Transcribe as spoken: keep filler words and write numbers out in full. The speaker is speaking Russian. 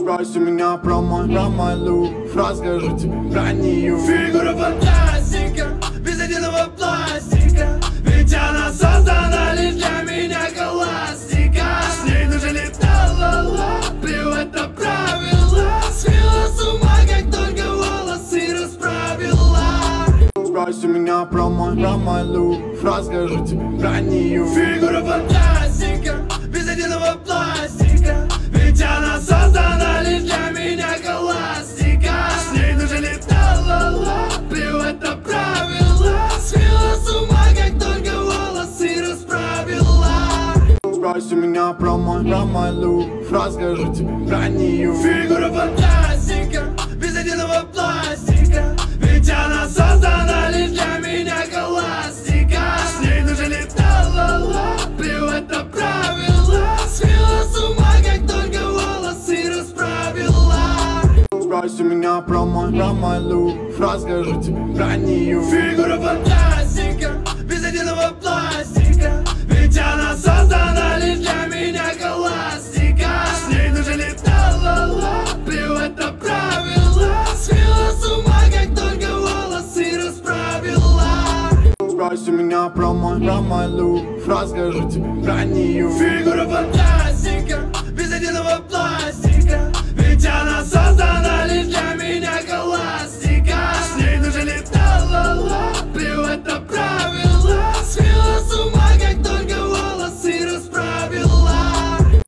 Спроси меня про мой, про мой лук, расскажу тебе про нее. Фигура фантастика, без единого пластика, ведь она создана лишь для меня галактика. С ней даже летала, плевать на правила, свела с ума, как только волосы расправила. Спроси меня про мой, про мой лук, расскажу тебе про нее. Фигура фантастика, без единого пластика, ведь она создана лишь для меня галактика. С ней даже летала, плевать на правила, свела с ума, как только волосы расправила. Спроси меня про мой, про мой лук, расскажу тебе про нее. Фигура фантастика, без единого пластика, ведь она создана лишь для меня галактика. С ней даже летала, плевать на правила, свела с ума, как только волосы расправила. Спроси меня про мой, про мой лук, расскажу тебе про нее. Фигура фантастика, без единого пластика, ведь она создана лишь для меня галактика. С ней даже летала, плевать на правила, свела с ума, как только волосы расправила. Спроси меня про мой, про мой лук, расскажу тебе про нее. Фигура фантастика, без единого пластика, ведь она создана